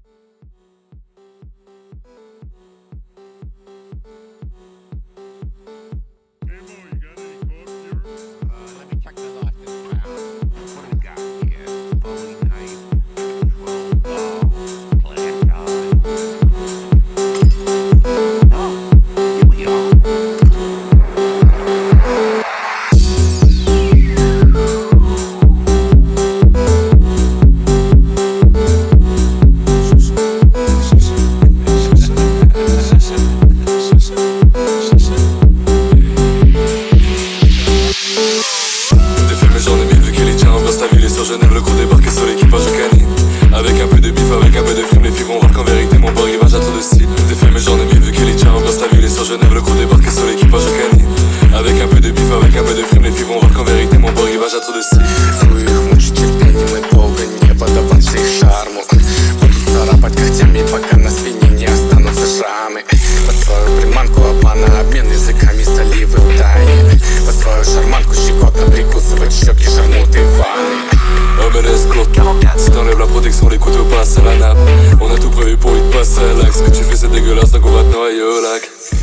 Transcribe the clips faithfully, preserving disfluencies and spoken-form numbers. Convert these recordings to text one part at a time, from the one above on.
Genève, le gros débarqué sur l'équipage canine. Avec un peu de bif, avec un peu de frime, les filles vont voir qu'en vérité mon beau rivage a trop de style. Des faits mais j'en ai mille vu qu'elle est tient en place. Ta ville est sur Genève, le gros débarqué sur l'équipage canine. Avec un peu de bif, avec un peu de frime, les filles vont voir qu'en vérité mon beau rivage a trop de style. Их мучить терпением и долго не поддаваться их шарму. Будут царапать когтями, пока на спине не останутся шрамы. Под свою приманку обмана, обмен языками соливы в тайне. Под свою шарманку щекотно прикусывать щеки шармуты ванны. Homme et escorte, si t'enlèves la protection, les couteaux passent à la nappe. On a tout prévu pour y te passer à l'axe. Ce que tu fais c'est dégueulasse, donc on va te noyer au lac.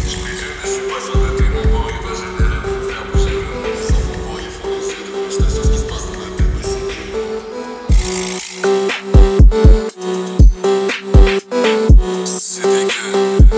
C'est dégueu.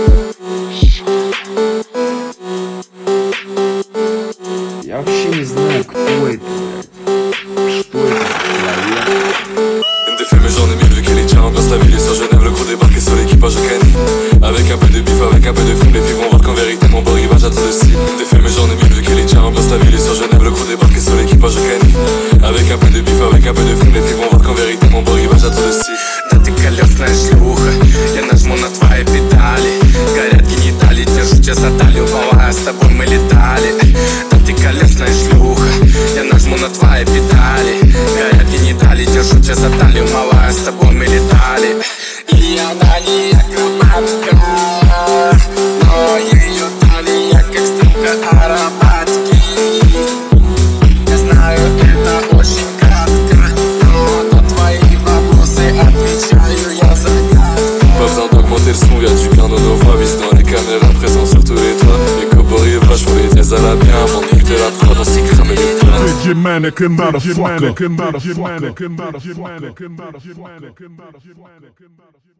Я вообще не знаю, кто это, блядь. Что это за человек? Une des faits mais j'en ai mille vu qu'elle est tient en place. Ta ville est sur Genève, le gros débarqué sur l'équipage canine. Avec un peu de bif, avec un peu de frime, les filles vont voir qu'en vérité mon beau rivage a trop de style. Une des faits mais j'en ai mille vu qu'elle est tient en place. Ta ville est sur Genève, le gros débarqué sur l'équipage canine. Avec un peu de bif, avec un peu de frime, les filles vont voir qu'en vérité mon beau rivage a trop de style. Да ты колесная шлюха, я нажму на твои педали. Горят гениталии, держу тебя за талию, малая, с тобой мы летали. Да ты колесная шлюха, я нажму на твои педали. Горят гениталии, держу тебя за талию, малая, с тобой мы летали. И она не акробатка, но ее талия как стрелка аэробатики. Я знаю, это очень кратко, но на твои вопросы отвечаю я загадка. Pas besoin d'augmenter le son, y'a du piano nos voix. Vise dans les caméras, présents sur tous les toits. Les cobo rivage, faut les dièses à la bien. Avant de niquer la prod, on s'y crame les plans. Big mannequin, motherfucker. Big mannequin, motherfucker.